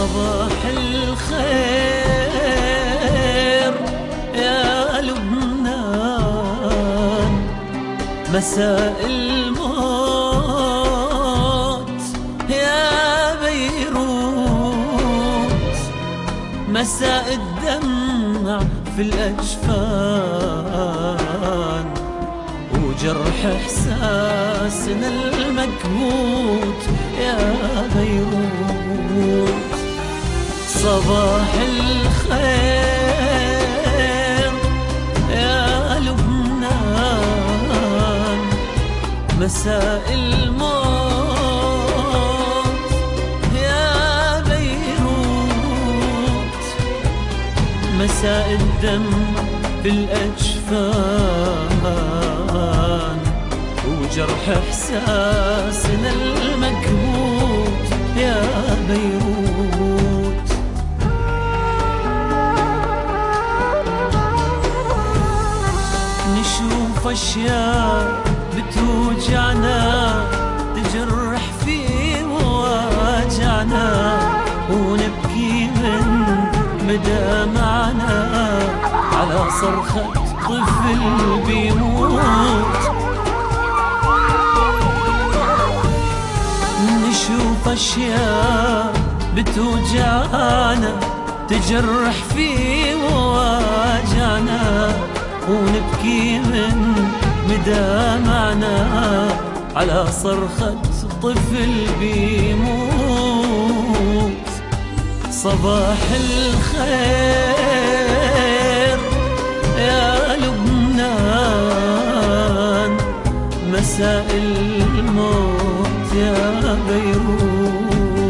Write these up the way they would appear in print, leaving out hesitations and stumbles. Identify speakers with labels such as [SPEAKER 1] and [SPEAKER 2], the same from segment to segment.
[SPEAKER 1] صباح الخير يا لبنان، مساء الموت يا بيروت، مساء الدمع في الأجفان وجرح إحساسنا المكبوت يا بيروت. صباح الخير يا لبنان، مساء الموت يا بيروت، مساء الدمع في الأجفان وجرح إحساسنا المكبوت يا بيروت. نشوف أشياء بتوجعنا، تجرح في مواجعنا، ونبكي من مدامعنا على صرخة طفل بيموت. نشوف أشياء بتوجعنا، تجرح في مواجعنا، ونبكي من مدامعنا على صرخة طفل بيموت. صباح الخير يا لبنان، مساء الموت يا بيروت.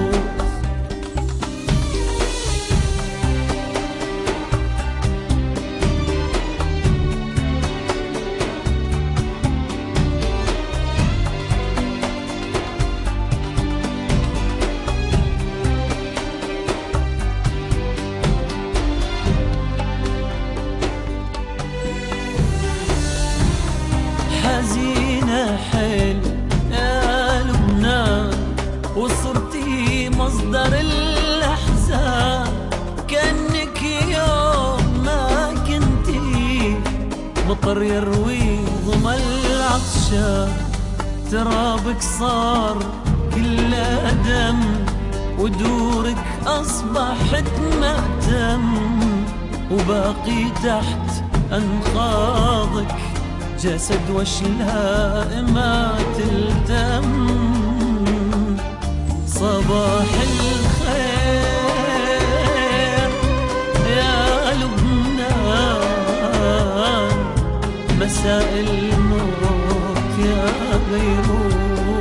[SPEAKER 1] حزينة حيل يا لبنان، وصرتي مصدر الأحزان، كأنك يوم ما كنتي مطر يروي ظما العطشان. ترابك صار كله دم، ودورك أصبحت مأتم، وباقي تحت أنقاضك جسد واشلاء ما تلتم. صباح الخير يا لبنان، مساء الموت يا بيروت.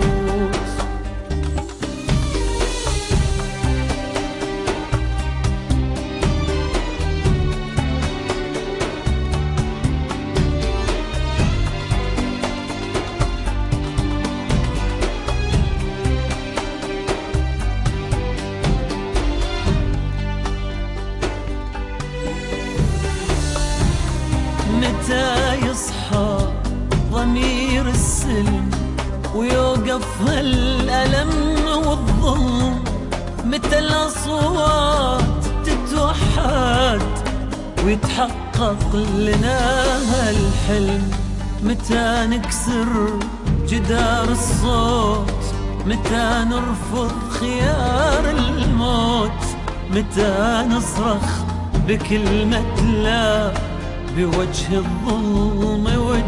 [SPEAKER 1] متى يصحى ضمير السلم ويوقف هالألم والظلم؟ متى الأصوات تتوحد ويتحقق لنا هالحلم؟ متى نكسر جدار الصوت؟ متى نرفض خيار الموت؟ متى نصرخ بكلمة لا بوجه الظلم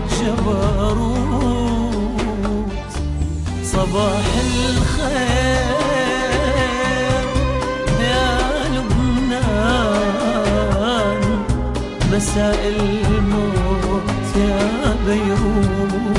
[SPEAKER 1] والجبروت؟ صباح الخير يا لبنان، مساء الموت يا بيروت.